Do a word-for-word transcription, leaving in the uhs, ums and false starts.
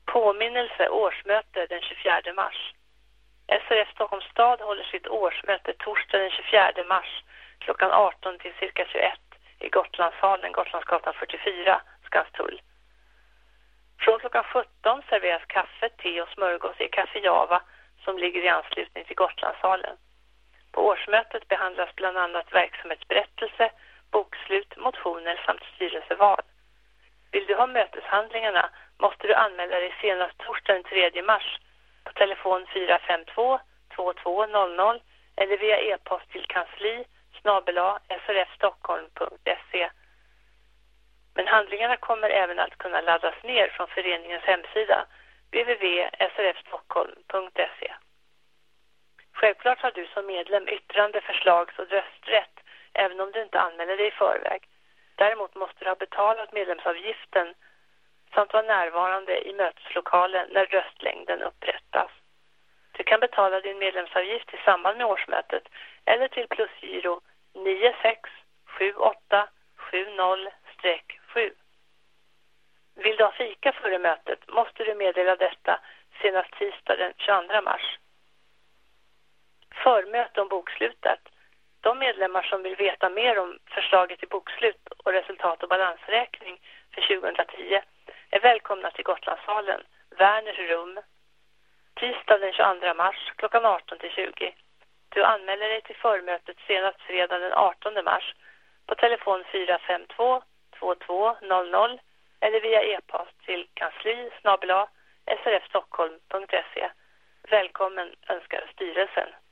Påminnelse årsmöte den tjugofjärde mars. S R F Stockholms stad håller sitt årsmöte torsdag den tjugofjärde mars klockan arton till cirka tjugoett i Gotlandssalen, Gotlandsgatan fyrtiofyra, Skanstull. Från klockan sjutton serveras kaffe, te och smörgås i Café Java som ligger i anslutning till Gotlandssalen. På årsmötet behandlas bland annat verksamhetsberättelse, bokslut, motioner samt styrelseval. Vill du ha möteshandlingarna måste du anmäla dig senast torsdag den tredje mars på telefon fyra fem två två två noll noll eller via e-post till kansli snabel-a s r f stockholm punkt se. Men handlingarna kommer även att kunna laddas ner från föreningens hemsida w w w punkt s r f stockholm punkt se. Självklart har du som medlem yttrande, förslags- och rösträtt även om du inte anmäler dig i förväg. Däremot måste du ha betalat medlemsavgiften samt vara närvarande i möteslokalen när röstlängden upprättas. Du kan betala din medlemsavgift i samband med årsmötet eller till plusgiro nio sex sju åtta sju noll sju. Vill du ha fika före mötet måste du meddela detta senast tisdag den tjugoandra mars. Förmöte om bokslutet. De medlemmar som vill veta mer om förslaget till bokslut och resultat- och balansräkning för tjugohundratio är välkomna till Gotlandssalen, Werners rum, tisdag den tjugoandra mars klockan arton till tjugo. Du anmäler dig till förmötet senast fredag den artonde mars på telefon fyra fem två två två noll noll eller via e-post till kansli snabel-a s r f stockholm punkt se. Välkommen önskar styrelsen.